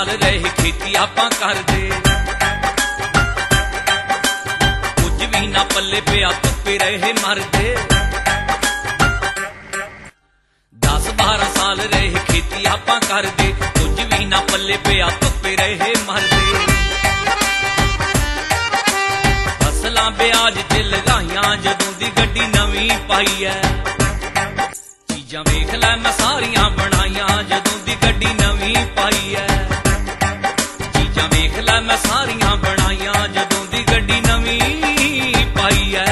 साल रहे खेती आपां करदे, कुछ भी ना पल्ले पिया धुप्पे रहे मरदे। 10-12 साल रहे खेती आपां करदे, कुछ भी ना पल्ले पिया धुप्पे रहे मरदे। फसलां ब्याज ते लगाइयां जदों दी गड्डी नवीं पाई है, चीजां वेख लै मैं सारियां बनाइयां जदों दी गड्डी नवीं पाई है। चीजां वेख लै मैं सारियां बनाइयां जदों दी गड्डी नवीं पाई है।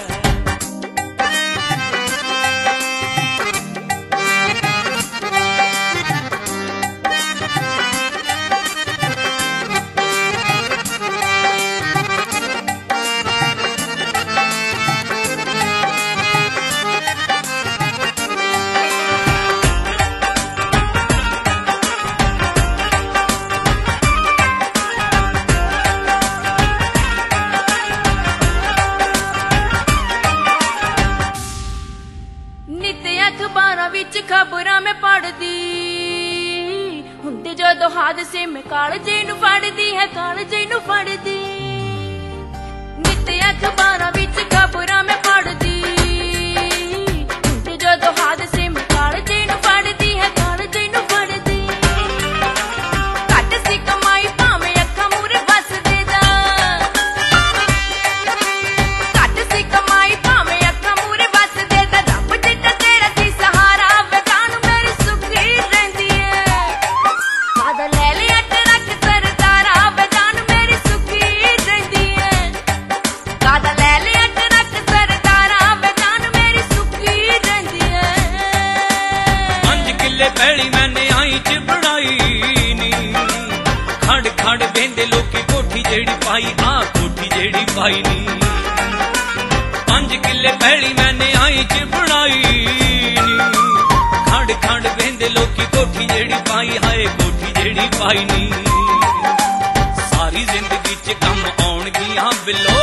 खबरां मैं पढ़दी हुंदे जदों हादसे में कालजे नूं फड़दी है, कालजे नूं फड़दी। नित अखबारां विच खबरां मैं पढ़दी हुंदे जदों हादसे में कालजे नूं फड़दी है, कालजे नूं फड़दी। घट सी कमाई भावें अखां मूहरे वसदे दा, घट सी कमाई भावें अखां मूहरे वसदे दा। रब जिड्डा तेरा सी सहारा पैली मैंने आई च बनाई नी, खड़ खड़ बेंदे लोकी कोठी जेड़ी पाई, आ कोठी जेड़ी पाई नी। 5 किले पैली मैंने आई च बनाई नी, खड़ खड़ बेंदे लोकी कोठी जेड़ी पाई, हाय कोठी जेड़ी पाई नी। सारी जिंदगी च कम आउणगियां बिलो,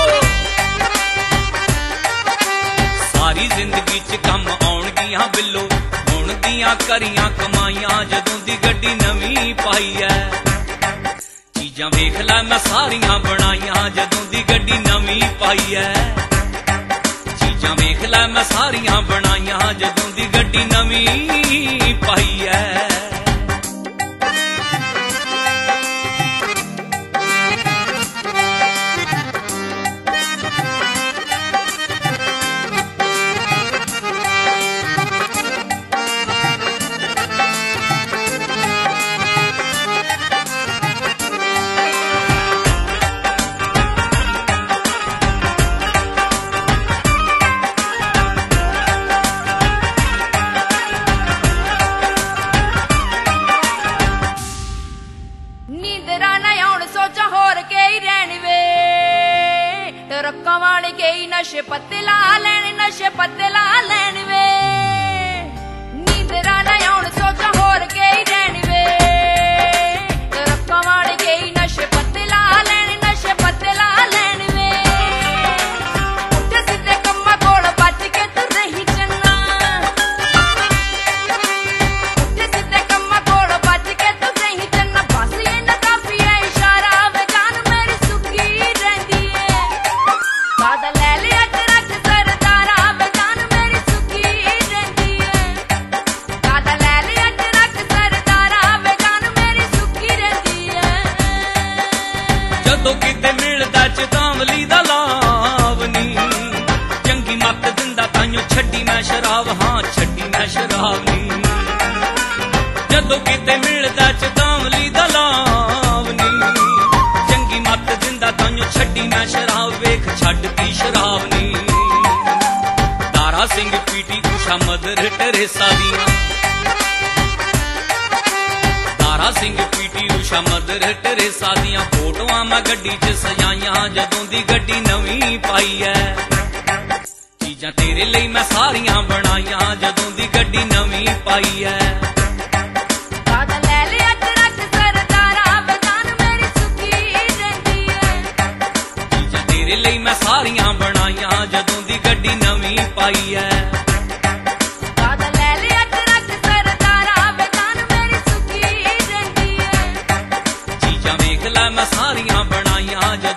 सारी जिंदगी च कम आउणगियां बिलो। दियां करियां कमाइयां जदों दी गड्डी नवीं पाई है। चीजां वेख लै मैं सारियां बनाइयां जदों दी गड्डी नवीं पाई है। चीजां वेख लै मैं सारियां बनाइयां जदों दी गड्डी नवीं पाई है। नशे पत्ते ला लैन, नशे पत्ते ला लैन वे। नींदरा ना आउण सोचा होर गई रैन वे, रक्का वाले गई नशे पत्ते ला लैन, नशे पत्ते ला लैन वे। उठे सीधे कम्मा कोल बच के तू रही चन्ना, उठे सीधे कम्मा कोल बच के तू रही चन्ना। बस ये ना काफी है इशारा वे, जान मेरी सुखी रहंदी है। दादा ले लिया ट्रक सरदारा वे, जान मेरी सुखी रहंदी है। दादा ले लिया ट्रक सरदारा वे, जान मेरी सुखी रहंदी है। जदों किते मिलदा चेतावली दा लावनी, चंगी मत दिंदा ताइयों छड्डी मैं शराब, हाँ छड्डी मैं शराब नी। जदों किते मिलदा चेतावली दा लावनी, चंगी मत दिंदा ताइयों छड्डी मैं शराब, वेख छड्डती शराब नी। तारा सिंह पीटी उषा मदर टेरेसा दियां, तारा सिंह पीटी उषा मदर टेरेसा दियां फोटोआं मैं गड्डी च सजाइयां जदों दी गड्डी नवीं पाई है। चीजां तेरे लिए मैं सारियां बनाइयां जदों दी गड्डी नवीं पाई है। दादा ले लिया ट्रक सरदारा वे, जान मेरी सुखी रहंदी है। चीजां तेरे लिए मैं सारियां बनाइयां जदों दी गड्डी नवीं पाई है। दादा ले लिया ट्रक सरदारा वे, जान मेरी सुखी रहंदी है। ले मैं सारियां बनाइयां